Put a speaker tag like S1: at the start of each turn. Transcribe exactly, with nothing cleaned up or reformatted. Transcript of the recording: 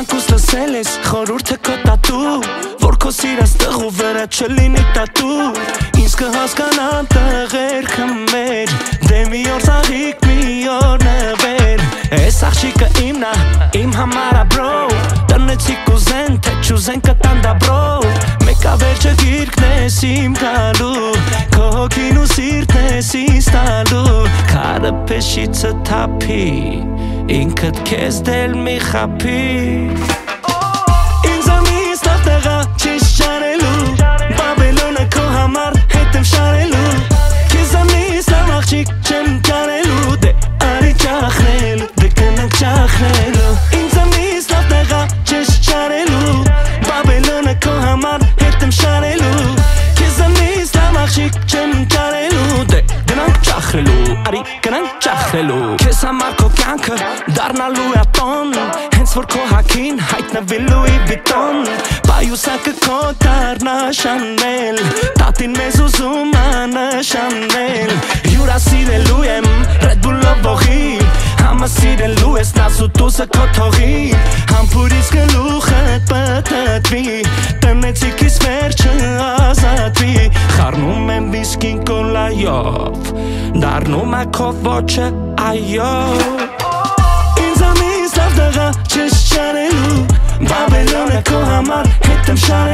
S1: մանկուց լսել ես խորհուրդը քո տատու Որ քո սիրած տղու վրա չլինի տատու Ինձ կհասկանան տղերքը մեր Դե մի օր ծաղիկ մի օր նվեր Էս աղջիկը իմն ա, իմ համար ա բրո Տնեցի կուզեն, թե չուզեն կտան դա բրո Մեկա վերջը գիրկն ես իմ գալու Քո հոգին ու սիրտն ես ինձ տալու Քարը փեշիցը թափի Ինքդ քեզ դել մի խափի Ինձ ամիս լավ տղա չես շարելու Բաբելոնը քո համար հետ եմ շարելու Քեզ ամիս լավ աղջիկ չեմ կարելու Դե արի ճախնելու, դե գնանք ճախնելու Ինձ ամիս լավ տղա չես շարելու Բաբելոնը քո համար հետ եմ շարելու Քեզ ամիս լավ աղջիկ չեմ կարելու Դե գնանք ճախնելու, արի գնանք ճախնելու Քեզ համար քո կյանքը դառնալու է տոն Հենց որ քո հագին հայտնվելու ի վիտոն Պայուսակը քո դառնա շանել Տատին մեզ ուզում ա նշանել Հյուրասիրելու եմ Red Bull-ով ողի Համասիրելու ես նասուտուսը քո թողի Համբուրից գլուխդ պտտվի Տնեցիքիս վերջը ազատվի Խառնում եմ վիսկին կոլայով Դառնում է քո ոչը այո Ինձ ամիս լավ տղա չես շարելու Բաբելոնը քո համար հետ եմ շարելու